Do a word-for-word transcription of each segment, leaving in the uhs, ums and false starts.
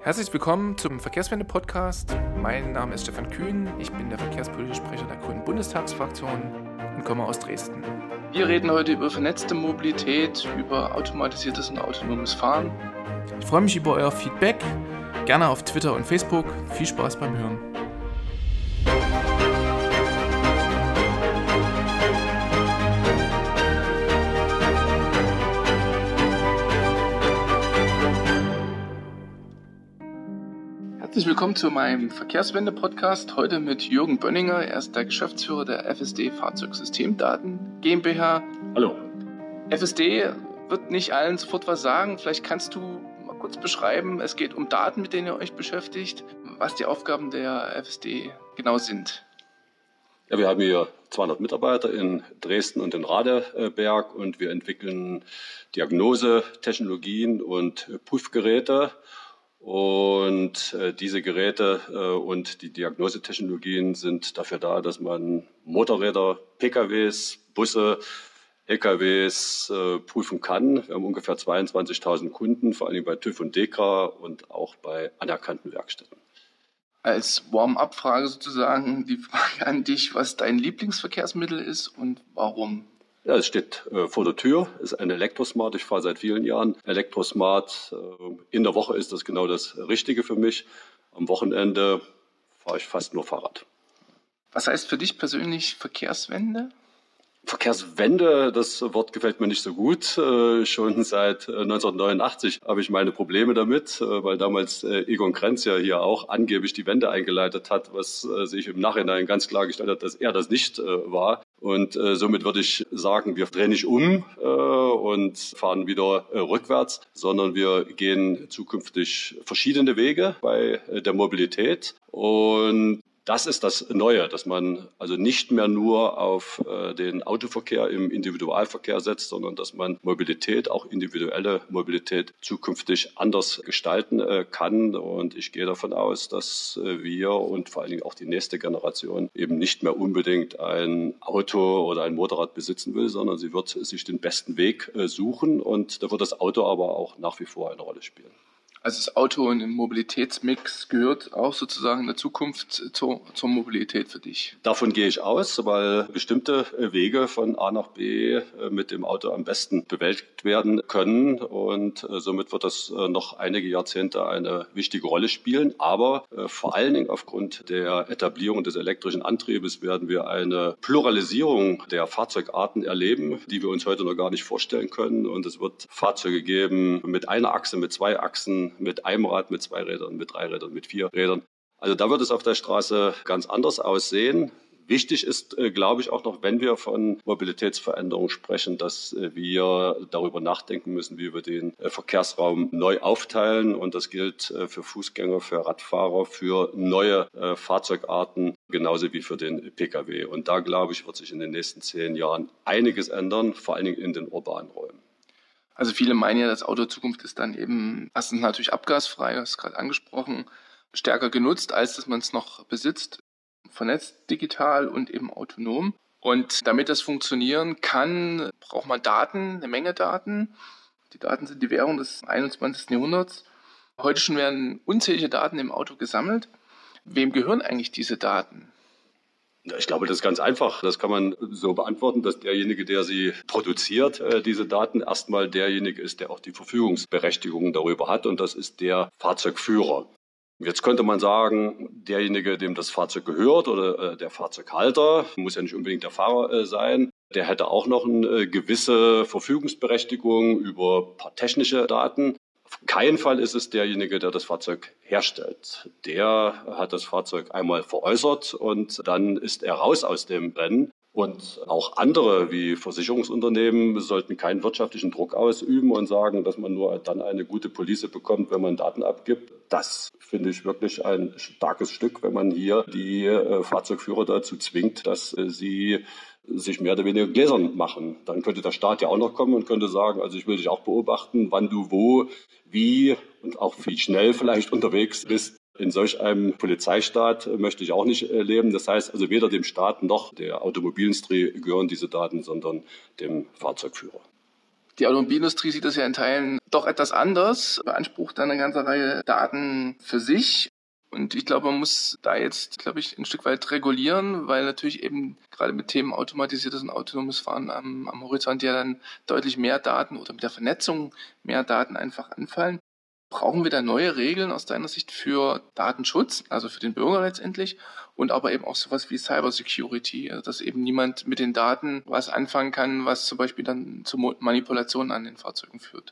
Herzlich willkommen zum Verkehrswende-Podcast. Mein Name ist Stefan Kühn, ich bin der verkehrspolitische Sprecher der Grünen Bundestagsfraktion und komme aus Dresden. Wir reden heute über vernetzte Mobilität, über automatisiertes und autonomes Fahren. Ich freue mich über euer Feedback, gerne auf Twitter und Facebook. Viel Spaß beim Hören. Herzlich willkommen zu meinem Verkehrswende-Podcast. Heute mit Jürgen Bönninger. Er ist der Geschäftsführer der F S D Fahrzeugsystemdaten GmbH. Hallo. F S D wird nicht allen sofort was sagen. Vielleicht kannst du mal kurz beschreiben, es geht um Daten, mit denen ihr euch beschäftigt, was die Aufgaben der F S D genau sind. Ja, wir haben hier zweihundert Mitarbeiter in Dresden und in Radeberg und wir entwickeln Diagnosetechnologien und Prüfgeräte. Und äh, diese Geräte äh, und die Diagnosetechnologien sind dafür da, dass man Motorräder, P K Ws, Busse, L K Ws äh, prüfen kann. Wir haben ungefähr zweiundzwanzigtausend Kunden, vor allem bei TÜV und DEKRA und auch bei anerkannten Werkstätten. Als Warm-up-Frage sozusagen die Frage an dich, was dein Lieblingsverkehrsmittel ist und warum? Ja, es steht äh, vor der Tür, ist ein Elektrosmart. Ich fahre seit vielen Jahren Elektrosmart. Äh, in der Woche ist das genau das Richtige für mich. Am Wochenende fahre ich fast nur Fahrrad. Was heißt für dich persönlich Verkehrswende? Verkehrswende, das Wort gefällt mir nicht so gut. Äh, schon seit neunzehnhundertneunundachtzig habe ich meine Probleme damit, äh, weil damals äh, Egon Krenz ja hier auch angeblich die Wende eingeleitet hat, was äh, sich im Nachhinein ganz klar gestellt hat, dass er das nicht äh, war. Und äh, somit würde ich sagen, wir drehen nicht um äh, und fahren wieder äh, rückwärts, sondern wir gehen zukünftig verschiedene Wege bei äh, der Mobilität. Und das ist das Neue, dass man also nicht mehr nur auf äh, den Autoverkehr im Individualverkehr setzt, sondern dass man Mobilität, auch individuelle Mobilität, zukünftig anders gestalten äh, kann. Und ich gehe davon aus, dass äh, wir und vor allen Dingen auch die nächste Generation eben nicht mehr unbedingt ein Auto oder ein Motorrad besitzen will, sondern sie wird sich den besten Weg äh, suchen. Und da wird das Auto aber auch nach wie vor eine Rolle spielen. Also das Auto in den Mobilitätsmix gehört auch sozusagen in der Zukunft zur, zur Mobilität für dich? Davon gehe ich aus, weil bestimmte Wege von A nach B mit dem Auto am besten bewältigt werden können. Und somit wird das noch einige Jahrzehnte eine wichtige Rolle spielen. Aber vor allen Dingen aufgrund der Etablierung des elektrischen Antriebes werden wir eine Pluralisierung der Fahrzeugarten erleben, die wir uns heute noch gar nicht vorstellen können. Und es wird Fahrzeuge geben mit einer Achse, mit zwei Achsen, mit einem Rad, mit zwei Rädern, mit drei Rädern, mit vier Rädern. Also da wird es auf der Straße ganz anders aussehen. Wichtig ist, äh, glaube ich, auch noch, wenn wir von Mobilitätsveränderung sprechen, dass äh, wir darüber nachdenken müssen, wie wir den äh, Verkehrsraum neu aufteilen. Und das gilt äh, für Fußgänger, für Radfahrer, für neue äh, Fahrzeugarten, genauso wie für den P K W. Und da, glaube ich, wird sich in den nächsten zehn Jahren einiges ändern, vor allen Dingen in den urbanen Räumen. Also viele meinen ja, das Auto der Zukunft ist dann eben erstens natürlich abgasfrei, das ist gerade angesprochen, stärker genutzt, als dass man es noch besitzt, vernetzt, digital und eben autonom. Und damit das funktionieren kann, braucht man Daten, eine Menge Daten. Die Daten sind die Währung des einundzwanzigsten Jahrhunderts. Heute schon werden unzählige Daten im Auto gesammelt. Wem gehören eigentlich diese Daten? Ich glaube, das ist ganz einfach. Das kann man so beantworten, dass derjenige, der sie produziert, äh, diese Daten, erstmal derjenige ist, der auch die Verfügungsberechtigung darüber hat. Und das ist der Fahrzeugführer. Jetzt könnte man sagen, derjenige, dem das Fahrzeug gehört oder äh, der Fahrzeughalter, muss ja nicht unbedingt der Fahrer äh, sein, der hätte auch noch eine äh, gewisse Verfügungsberechtigung über ein paar technische Daten. Auf keinen Fall ist es derjenige, der das Fahrzeug herstellt. Der hat das Fahrzeug einmal veräußert und dann ist er raus aus dem Rennen. Und auch andere wie Versicherungsunternehmen sollten keinen wirtschaftlichen Druck ausüben und sagen, dass man nur dann eine gute Police bekommt, wenn man Daten abgibt. Das finde ich wirklich ein starkes Stück, wenn man hier die äh, Fahrzeugführer dazu zwingt, dass äh, sie sich mehr oder weniger gläsern machen. Dann könnte der Staat ja auch noch kommen und könnte sagen, also ich will dich auch beobachten, wann du wo, wie und auch wie schnell vielleicht unterwegs bist. In solch einem Polizeistaat möchte ich auch nicht leben. Das heißt also, weder dem Staat noch der Automobilindustrie gehören diese Daten, sondern dem Fahrzeugführer. Die Automobilindustrie sieht das ja in Teilen doch etwas anders, beansprucht dann eine ganze Reihe Daten für sich. Und ich glaube, man muss da jetzt, glaube ich, ein Stück weit regulieren, weil natürlich eben gerade mit Themen automatisiertes und autonomes Fahren am, am Horizont ja dann deutlich mehr Daten oder mit der Vernetzung mehr Daten einfach anfallen. Brauchen wir da neue Regeln aus deiner Sicht für Datenschutz, also für den Bürger letztendlich, und aber eben auch sowas wie Cybersecurity, also dass eben niemand mit den Daten was anfangen kann, was zum Beispiel dann zu Manipulationen an den Fahrzeugen führt?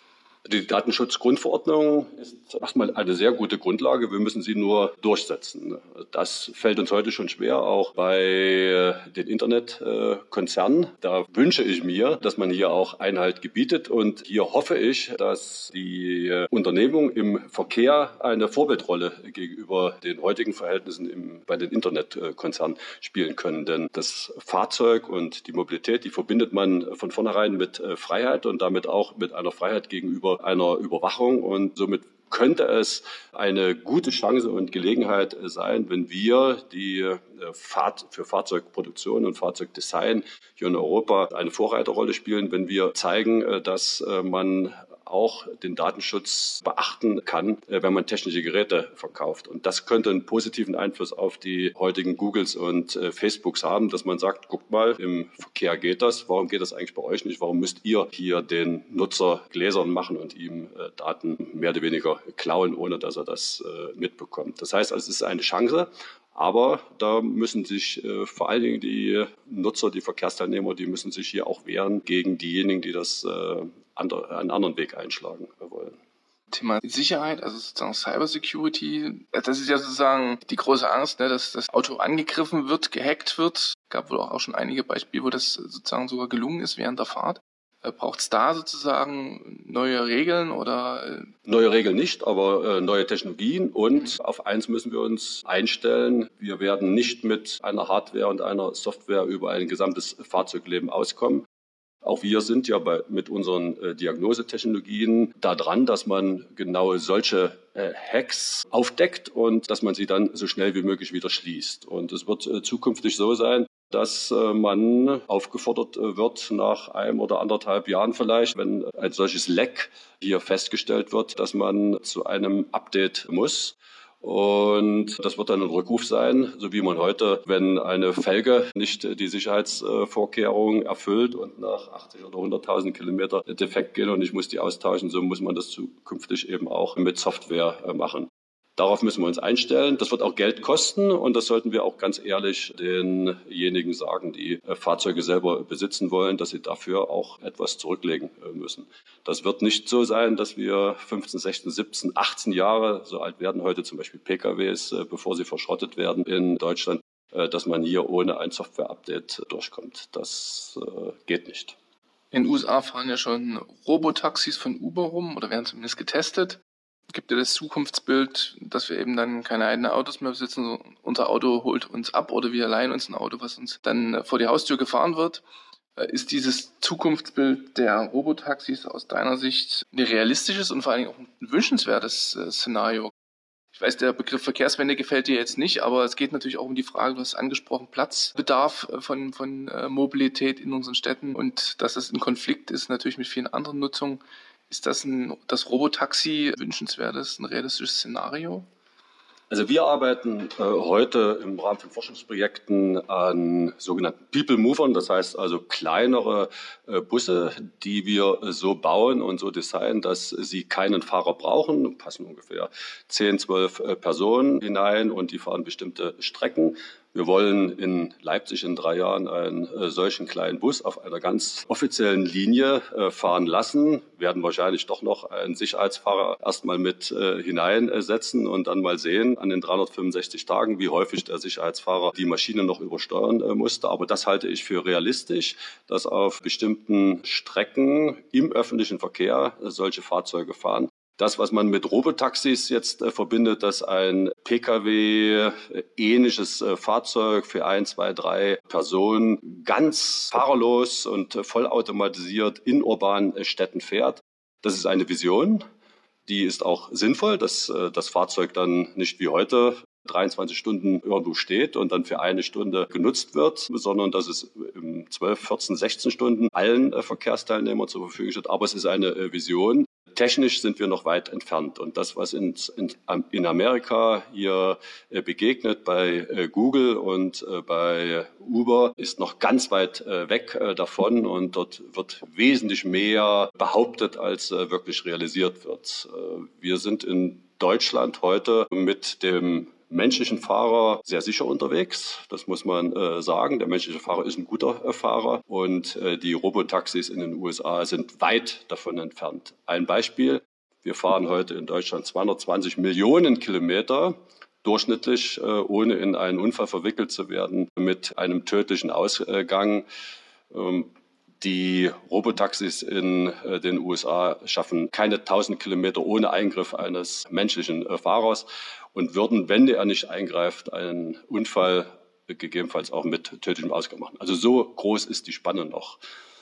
Die Datenschutzgrundverordnung ist erstmal eine sehr gute Grundlage. Wir müssen sie nur durchsetzen. Das fällt uns heute schon schwer, auch bei den Internetkonzernen. Da wünsche ich mir, dass man hier auch Einhalt gebietet. Und hier hoffe ich, dass die Unternehmungen im Verkehr eine Vorbildrolle gegenüber den heutigen Verhältnissen im, bei den Internetkonzernen spielen können. Denn das Fahrzeug und die Mobilität, die verbindet man von vornherein mit Freiheit und damit auch mit einer Freiheit gegenüber einer Überwachung, und somit könnte es eine gute Chance und Gelegenheit sein, wenn wir die Fahr- für Fahrzeugproduktion und Fahrzeugdesign hier in Europa eine Vorreiterrolle spielen, wenn wir zeigen, dass man auch den Datenschutz beachten kann, wenn man technische Geräte verkauft. Und das könnte einen positiven Einfluss auf die heutigen Googles und äh, Facebooks haben, dass man sagt, guckt mal, im Verkehr geht das. Warum geht das eigentlich bei euch nicht? Warum müsst ihr hier den Nutzer gläsern machen und ihm äh, Daten mehr oder weniger klauen, ohne dass er das äh, mitbekommt? Das heißt, also, es ist eine Chance. Aber da müssen sich äh, vor allen Dingen die Nutzer, die Verkehrsteilnehmer, die müssen sich hier auch wehren gegen diejenigen, die das äh, andre, einen anderen Weg einschlagen wollen. Thema Sicherheit, also sozusagen Cybersecurity, das ist ja sozusagen die große Angst, ne, dass das Auto angegriffen wird, gehackt wird. Es gab wohl auch schon einige Beispiele, wo das sozusagen sogar gelungen ist während der Fahrt. Braucht es da sozusagen neue Regeln oder? Neue Regeln nicht, aber äh, neue Technologien. Und mhm. auf eins müssen wir uns einstellen. Wir werden nicht mit einer Hardware und einer Software über ein gesamtes Fahrzeugleben auskommen. Auch wir sind ja bei, mit unseren äh, Diagnosetechnologien da dran, dass man genau solche äh, Hacks aufdeckt und dass man sie dann so schnell wie möglich wieder schließt. Und es wird äh, zukünftig so sein, dass äh, man aufgefordert äh, wird, nach einem oder anderthalb Jahren vielleicht, wenn ein solches Leck hier festgestellt wird, dass man zu einem Update muss. Und das wird dann ein Rückruf sein, so wie man heute, wenn eine Felge nicht die Sicherheitsvorkehrungen erfüllt und nach achtzig oder hunderttausend Kilometer defekt geht und ich muss die austauschen, so muss man das zukünftig eben auch mit Software machen. Darauf müssen wir uns einstellen. Das wird auch Geld kosten und das sollten wir auch ganz ehrlich denjenigen sagen, die Fahrzeuge selber besitzen wollen, dass sie dafür auch etwas zurücklegen müssen. Das wird nicht so sein, dass wir fünfzehn, sechzehn, siebzehn, achtzehn Jahre, so alt werden heute zum Beispiel P K Ws, bevor sie verschrottet werden in Deutschland, dass man hier ohne ein Software-Update durchkommt. Das geht nicht. In den U S A fahren ja schon Robotaxis von Uber rum oder werden zumindest getestet. Gibt ja das Zukunftsbild, dass wir eben dann keine eigenen Autos mehr besitzen. Unser Auto holt uns ab oder wir leihen uns ein Auto, was uns dann vor die Haustür gefahren wird. Ist dieses Zukunftsbild der Robotaxis aus deiner Sicht ein realistisches und vor allen Dingen auch ein wünschenswertes Szenario? Ich weiß, der Begriff Verkehrswende gefällt dir jetzt nicht, aber es geht natürlich auch um die Frage, du hast angesprochen, Platzbedarf von, von Mobilität in unseren Städten und dass es ein Konflikt ist natürlich mit vielen anderen Nutzungen. Ist das ein, das Robotaxi wünschenswertes, ein realistisches Szenario? Also wir arbeiten äh, heute im Rahmen von Forschungsprojekten an sogenannten People Movern, das heißt also kleinere äh, Busse, die wir so bauen und so designen, dass sie keinen Fahrer brauchen, passen ungefähr zehn, zwölf äh, Personen hinein und die fahren bestimmte Strecken. Wir wollen in Leipzig in drei Jahren einen äh, solchen kleinen Bus auf einer ganz offiziellen Linie äh, fahren lassen, werden wahrscheinlich doch noch einen Sicherheitsfahrer erstmal mit äh, hineinsetzen und dann mal sehen an den dreihundertfünfundsechzig Tagen, wie häufig der Sicherheitsfahrer die Maschine noch übersteuern äh, musste. Aber das halte ich für realistisch, dass auf bestimmten Strecken im öffentlichen Verkehr äh, solche Fahrzeuge fahren. Das, was man mit Robotaxis jetzt äh, verbindet, dass ein P K W-ähnliches äh, Fahrzeug für ein, zwei, drei Personen ganz fahrerlos und äh, vollautomatisiert in urbanen äh, Städten fährt, das ist eine Vision. Die ist auch sinnvoll, dass äh, das Fahrzeug dann nicht wie heute dreiundzwanzig Stunden irgendwo steht und dann für eine Stunde genutzt wird, sondern dass es zwölf, vierzehn, sechzehn Stunden allen Verkehrsteilnehmern zur Verfügung steht. Aber es ist eine Vision. Technisch sind wir noch weit entfernt. Und das, was in, in, in Amerika hier begegnet bei Google und bei Uber, ist noch ganz weit weg davon. Und dort wird wesentlich mehr behauptet, als wirklich realisiert wird. Wir sind in Deutschland heute mit dem menschlichen Fahrer sehr sicher unterwegs. Das muss man äh, sagen. Der menschliche Fahrer ist ein guter äh, Fahrer und äh, die Robotaxis in den U S A sind weit davon entfernt. Ein Beispiel. Wir fahren heute in Deutschland zweihundertzwanzig Millionen Kilometer durchschnittlich, äh, ohne in einen Unfall verwickelt zu werden, mit einem tödlichen Ausgang. Ähm, Die Robotaxis in äh, den U S A schaffen keine tausend Kilometer ohne Eingriff eines menschlichen äh, Fahrers und würden, wenn er nicht eingreift, einen Unfall äh, gegebenenfalls auch mit tödlichem Ausgang machen. Also so groß ist die Spanne noch.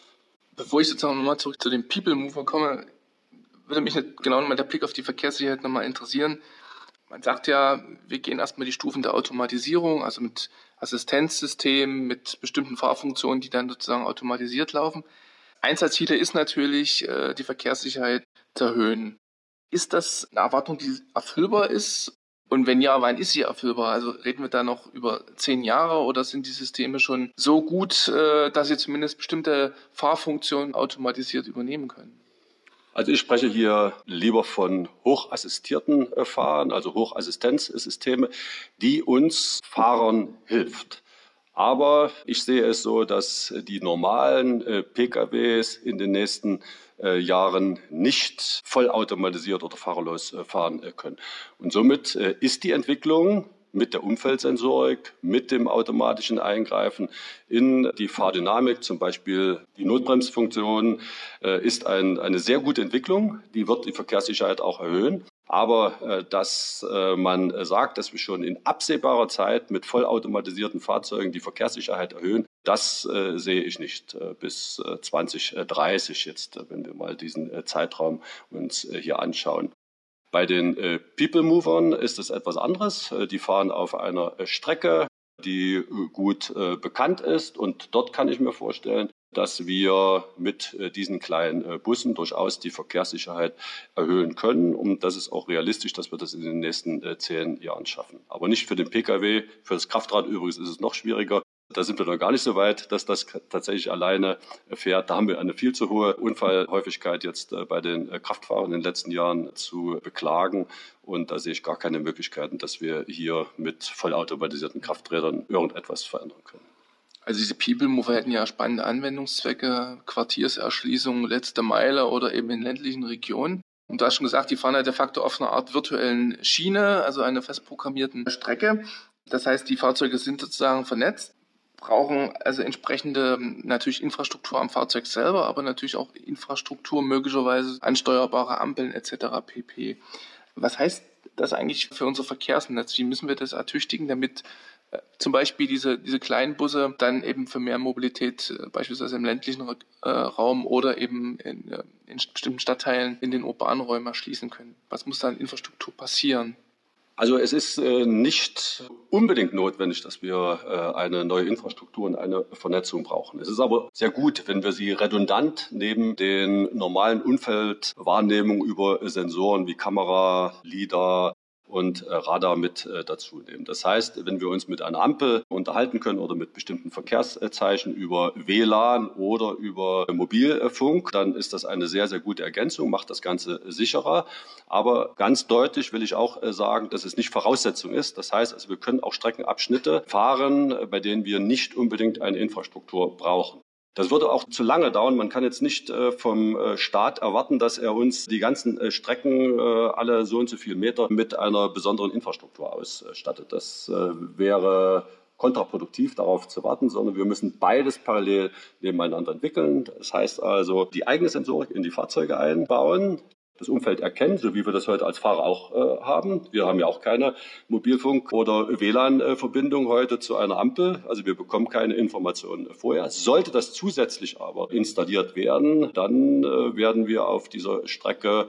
Bevor ich sozusagen nochmal zurück zu den People Mover komme, würde mich genau nochmal der Blick auf die Verkehrssicherheit nochmal interessieren. Man sagt ja, wir gehen erstmal die Stufen der Automatisierung, also mit Assistenzsystemen, mit bestimmten Fahrfunktionen, die dann sozusagen automatisiert laufen. Eins der Ziele ist natürlich, die Verkehrssicherheit zu erhöhen. Ist das eine Erwartung, die erfüllbar ist? Und wenn ja, wann ist sie erfüllbar? Also reden wir da noch über zehn Jahre oder sind die Systeme schon so gut, dass sie zumindest bestimmte Fahrfunktionen automatisiert übernehmen können? Also ich spreche hier lieber von hochassistierten Fahren, also Hochassistenzsysteme, die uns Fahrern hilft. Aber ich sehe es so, dass die normalen P K Ws in den nächsten Jahren nicht vollautomatisiert oder fahrerlos fahren können. Und somit ist die Entwicklung mit der Umfeldsensorik, mit dem automatischen Eingreifen in die Fahrdynamik, zum Beispiel die Notbremsfunktion, äh, ist ein, eine sehr gute Entwicklung. Die wird die Verkehrssicherheit auch erhöhen. Aber äh, dass äh, man äh, sagt, dass wir schon in absehbarer Zeit mit vollautomatisierten Fahrzeugen die Verkehrssicherheit erhöhen, das äh, sehe ich nicht äh, bis äh, zwanzig dreißig jetzt, äh, wenn wir mal diesen äh, Zeitraum uns äh, hier anschauen. Bei den äh, People Movern ist es etwas anderes. Äh, die fahren auf einer äh, Strecke, die äh, gut äh, bekannt ist. Und dort kann ich mir vorstellen, dass wir mit äh, diesen kleinen äh, Bussen durchaus die Verkehrssicherheit erhöhen können. Und das ist auch realistisch, dass wir das in den nächsten äh, zehn Jahren schaffen. Aber nicht für den P K W. Für das Kraftrad übrigens ist es noch schwieriger. Da sind wir noch gar nicht so weit, dass das tatsächlich alleine fährt. Da haben wir eine viel zu hohe Unfallhäufigkeit jetzt bei den Kraftfahrern in den letzten Jahren zu beklagen. Und da sehe ich gar keine Möglichkeiten, dass wir hier mit vollautomatisierten Krafträdern irgendetwas verändern können. Also diese People Mover hätten ja spannende Anwendungszwecke, Quartierserschließung, letzte Meile oder eben in ländlichen Regionen. Und du hast schon gesagt, die fahren ja de facto auf einer Art virtuellen Schiene, also einer fest programmierten Strecke. Das heißt, die Fahrzeuge sind sozusagen vernetzt, brauchen also entsprechende natürlich Infrastruktur am Fahrzeug selber, aber natürlich auch Infrastruktur, möglicherweise ansteuerbare Ampeln et cetera pp. Was heißt das eigentlich für unser Verkehrsnetz? Wie müssen wir das ertüchtigen, damit äh, zum Beispiel diese, diese kleinen Busse dann eben für mehr Mobilität, äh, beispielsweise im ländlichen äh, Raum oder eben in, äh, in bestimmten Stadtteilen in den urbanen Räumen erschließen können? Was muss da an Infrastruktur passieren? Also es ist äh, nicht unbedingt notwendig, dass wir äh, eine neue Infrastruktur und eine Vernetzung brauchen. Es ist aber sehr gut, wenn wir sie redundant neben den normalen Umfeldwahrnehmungen über Sensoren wie Kamera, LiDAR und äh, Radar mit äh, dazu nehmen. Das heißt, wenn wir uns mit einer Ampel unterhalten können oder mit bestimmten Verkehrszeichen über W L A N oder über Mobilfunk, dann ist das eine sehr, sehr gute Ergänzung, macht das Ganze sicherer. Aber ganz deutlich will ich auch äh, sagen, dass es nicht Voraussetzung ist. Das heißt, also wir können auch Streckenabschnitte fahren, bei denen wir nicht unbedingt eine Infrastruktur brauchen. Das würde auch zu lange dauern. Man kann jetzt nicht äh, vom äh, Staat erwarten, dass er uns die ganzen äh, Strecken äh, alle so und so viele Meter mit einer besonderen Infrastruktur ausstattet. Das äh, wäre kontraproduktiv, darauf zu warten, sondern wir müssen beides parallel nebeneinander entwickeln. Das heißt also, die eigene Sensorik in die Fahrzeuge einbauen, das Umfeld erkennen, so wie wir das heute als Fahrer auch äh, haben. Wir haben ja auch keine Mobilfunk- oder W L A N-Verbindung heute zu einer Ampel. Also wir bekommen keine Informationen vorher. Sollte das zusätzlich aber installiert werden, dann äh, werden wir auf dieser Strecke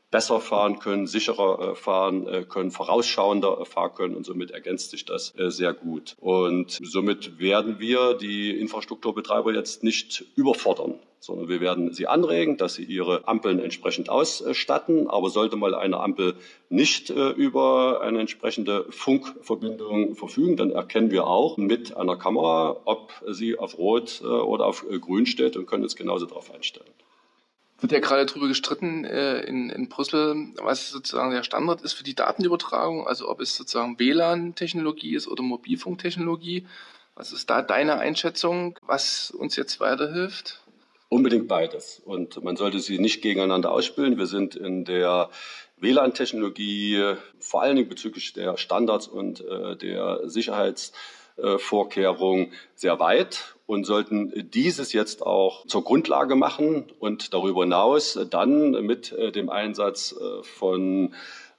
besser fahren können, sicherer fahren können, vorausschauender fahren können und somit ergänzt sich das sehr gut. Und somit werden wir die Infrastrukturbetreiber jetzt nicht überfordern, sondern wir werden sie anregen, dass sie ihre Ampeln entsprechend ausstatten. Aber sollte mal eine Ampel nicht über eine entsprechende Funkverbindung verfügen, dann erkennen wir auch mit einer Kamera, ob sie auf Rot oder auf Grün steht und können uns genauso darauf einstellen. Wird ja gerade darüber gestritten äh, in, in Brüssel, was sozusagen der Standard ist für die Datenübertragung, also ob es sozusagen W L A N-Technologie ist oder Mobilfunktechnologie. Was ist da deine Einschätzung, was uns jetzt weiterhilft? Unbedingt beides. Und man sollte sie nicht gegeneinander ausspielen. Wir sind in der W L A N-Technologie vor allen Dingen bezüglich der Standards und äh, der Sicherheitsvorkehrungen sehr weit und sollten dieses jetzt auch zur Grundlage machen und darüber hinaus dann mit dem Einsatz von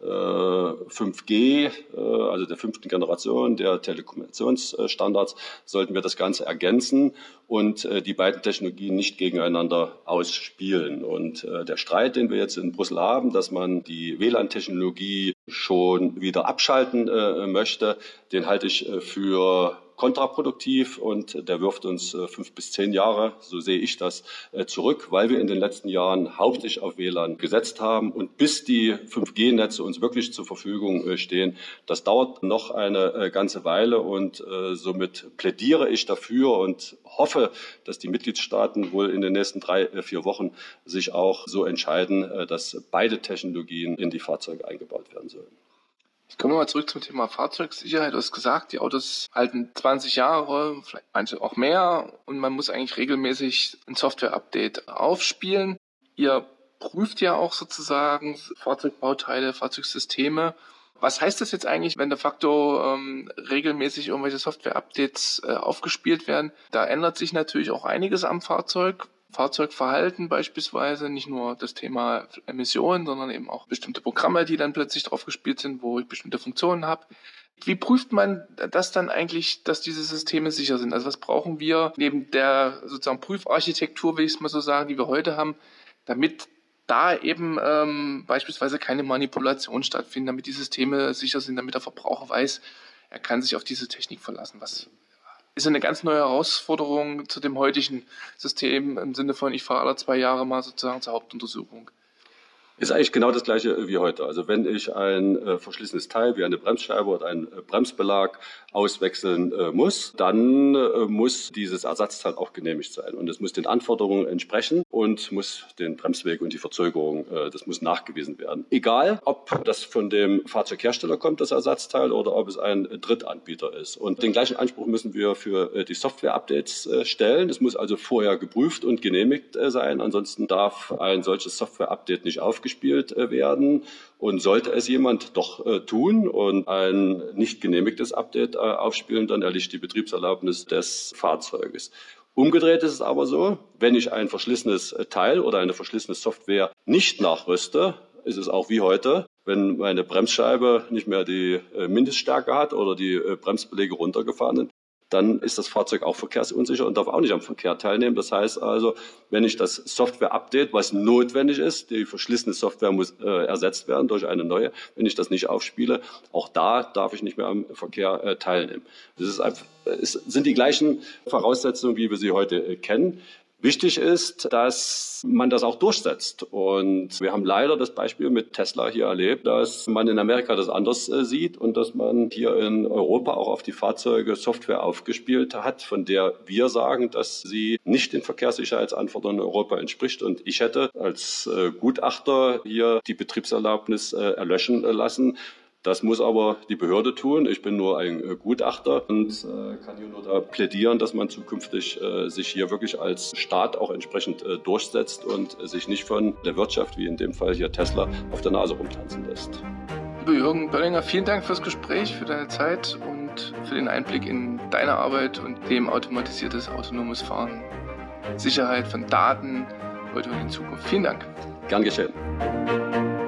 fünf G, also der fünften Generation der Telekommunikationsstandards, sollten wir das Ganze ergänzen und die beiden Technologien nicht gegeneinander ausspielen. Und der Streit, den wir jetzt in Brüssel haben, dass man die W L A N-Technologie schon wieder abschalten möchte, den halte ich für kontraproduktiv und der wirft uns äh, fünf bis zehn Jahre, so sehe ich das, äh, zurück, weil wir in den letzten Jahren hauptsächlich auf W L A N gesetzt haben und bis die fünf G Netze uns wirklich zur Verfügung äh, stehen, das dauert noch eine äh, ganze Weile und äh, somit plädiere ich dafür und hoffe, dass die Mitgliedstaaten wohl in den nächsten drei, äh, vier Wochen sich auch so entscheiden, äh, dass beide Technologien in die Fahrzeuge eingebaut werden sollen. Ich komme nochmal zurück zum Thema Fahrzeugsicherheit. Du hast gesagt, die Autos halten zwanzig Jahre, vielleicht manche auch mehr und man muss eigentlich regelmäßig ein Software-Update aufspielen. Ihr prüft ja auch sozusagen Fahrzeugbauteile, Fahrzeugsysteme. Was heißt das jetzt eigentlich, wenn de facto ähm, regelmäßig irgendwelche Software-Updates äh, aufgespielt werden? Da ändert sich natürlich auch einiges am Fahrzeug. Fahrzeugverhalten beispielsweise, nicht nur das Thema Emissionen, sondern eben auch bestimmte Programme, die dann plötzlich drauf gespielt sind, wo ich bestimmte Funktionen habe. Wie prüft man das dann eigentlich, dass diese Systeme sicher sind? Also was brauchen wir neben der sozusagen Prüfarchitektur, will ich es mal so sagen, die wir heute haben, damit da eben ähm, beispielsweise keine Manipulation stattfinden, damit die Systeme sicher sind, damit der Verbraucher weiß, er kann sich auf diese Technik verlassen. Was ist eine ganz neue Herausforderung zu dem heutigen System im Sinne von, ich fahre alle zwei Jahre mal sozusagen zur Hauptuntersuchung. Ist eigentlich genau das Gleiche wie heute. Also wenn ich ein äh, verschlissenes Teil wie eine Bremsscheibe oder einen äh, Bremsbelag auswechseln äh, muss, dann äh, muss dieses Ersatzteil auch genehmigt sein. Und es muss den Anforderungen entsprechen und muss den Bremsweg und die Verzögerung, äh, das muss nachgewiesen werden. Egal, ob das von dem Fahrzeughersteller kommt, das Ersatzteil, oder ob es ein Drittanbieter ist. Und den gleichen Anspruch müssen wir für äh, die Software-Updates äh, stellen. Es muss also vorher geprüft und genehmigt äh, sein. Ansonsten darf ein solches Software-Update nicht aufgespielt werden. Und sollte es jemand doch äh, tun und ein nicht genehmigtes Update äh, aufspielen, dann erlischt die Betriebserlaubnis des Fahrzeuges. Umgedreht ist es aber so, wenn ich ein verschlissenes Teil oder eine verschlissene Software nicht nachrüste, ist es auch wie heute, wenn meine Bremsscheibe nicht mehr die äh, Mindeststärke hat oder die äh, Bremsbeläge runtergefahren sind, dann ist das Fahrzeug auch verkehrsunsicher und darf auch nicht am Verkehr teilnehmen. Das heißt also, wenn ich das Software-Update, was notwendig ist, die verschlissene Software muss äh, ersetzt werden durch eine neue, wenn ich das nicht aufspiele, auch da darf ich nicht mehr am Verkehr äh, teilnehmen. Das ist einfach, es sind die gleichen Voraussetzungen, wie wir sie heute äh, kennen. Wichtig ist, dass man das auch durchsetzt. Und wir haben leider das Beispiel mit Tesla hier erlebt, dass man in Amerika das anders äh, sieht und dass man hier in Europa auch auf die Fahrzeuge Software aufgespielt hat, von der wir sagen, dass sie nicht den Verkehrssicherheitsanforderungen in Europa entspricht. Und ich hätte als äh, Gutachter hier die Betriebserlaubnis äh, erlöschen äh, lassen. Das muss aber die Behörde tun. Ich bin nur ein äh, Gutachter und äh, kann hier nur da plädieren, dass man zukünftig äh, sich hier wirklich als Staat auch entsprechend äh, durchsetzt und äh, sich nicht von der Wirtschaft, wie in dem Fall hier Tesla, auf der Nase rumtanzen lässt. Lieber Jürgen Böllinger, vielen Dank fürs Gespräch, für deine Zeit und für den Einblick in deine Arbeit und dem automatisiertes, autonomes Fahren, Sicherheit von Daten heute und in Zukunft. Vielen Dank. Gern geschehen.